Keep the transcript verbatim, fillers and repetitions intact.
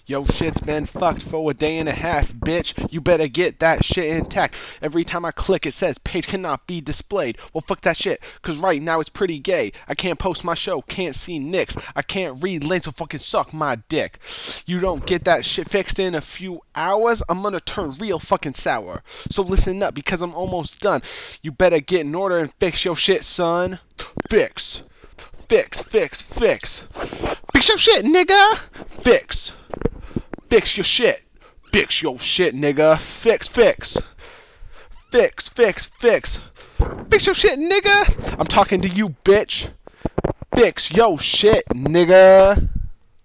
Yo, shit's been fucked for a day and a half, bitch. You better get that shit intact. Every time I click, it says page cannot be displayed. Well, fuck that shit, cause right now it's pretty gay. I can't post my show, can't see nicks. I can't read lanes, so fucking suck my dick. You don't get that shit fixed in a few hours, I'm gonna turn real fucking sour. So listen up, because I'm almost done. You better get in order and fix your shit, son. Fix. Fix, fix, fix. Fix your shit, nigga! Fix. Fix your shit. Fix your shit, nigga. Fix, fix. Fix, fix, fix. Fix your shit, nigga. I'm talking to you, bitch. Fix your shit, nigga.